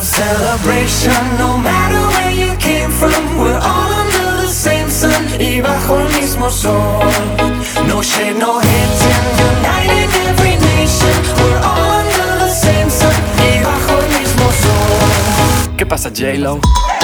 celebration, no matter where you came from. We're all under the same sun y bajo el mismo sol. No shade, no hating, uniting every nation. We're all under the same sun y bajo el mismo sol. ¿Qué pasa, J-Lo?